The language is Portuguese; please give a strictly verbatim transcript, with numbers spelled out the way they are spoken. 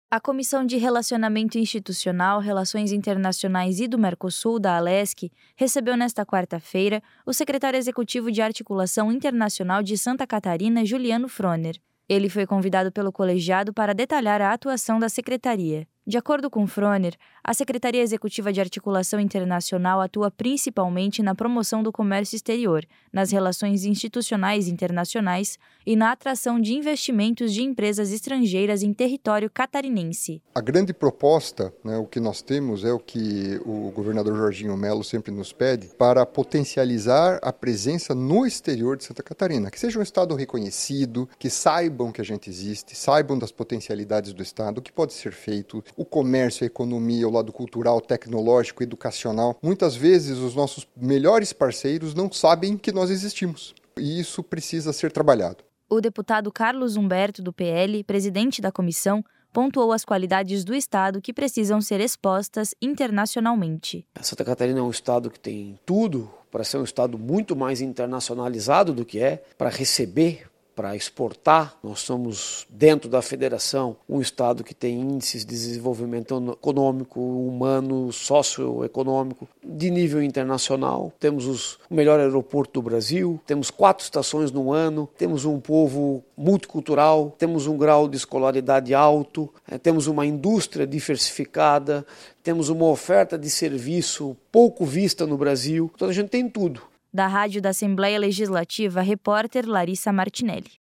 A Comissão de Relacionamento Institucional, Relações Internacionais e do Mercosul, da Alesc, recebeu nesta quarta-feira o secretário executivo de Articulação Internacional de Santa Catarina, Juliano Froner. Ele foi convidado pelo colegiado para detalhar a atuação da secretaria. De acordo com Froner, a Secretaria Executiva de Articulação Internacional atua principalmente na promoção do comércio exterior, nas relações institucionais internacionais e na atração de investimentos de empresas estrangeiras em território catarinense. A grande proposta, né, o que nós temos é o que o governador Jorginho Melo sempre nos pede, para potencializar a presença no exterior de Santa Catarina, que seja um estado reconhecido, que saibam que a gente existe, saibam das potencialidades do estado, o que pode ser feito, o comércio, a economia, o lado cultural, tecnológico, educacional. Muitas vezes os nossos melhores parceiros não sabem que nós existimos e isso precisa ser trabalhado. O deputado Carlos Humberto, do P L, presidente da comissão, pontuou as qualidades do estado que precisam ser expostas internacionalmente. Santa Catarina é um estado que tem tudo para ser um estado muito mais internacionalizado do que é, para receber, para exportar. Nós somos, dentro da federação, um estado que tem índices de desenvolvimento econômico, humano, socioeconômico de nível internacional. Temos os, o melhor aeroporto do Brasil, temos quatro estações no ano, temos um povo multicultural, temos um grau de escolaridade alto, é, temos uma indústria diversificada, temos uma oferta de serviço pouco vista no Brasil. Então a gente tem tudo. Da Rádio da Assembleia Legislativa, repórter Larissa Martinelli.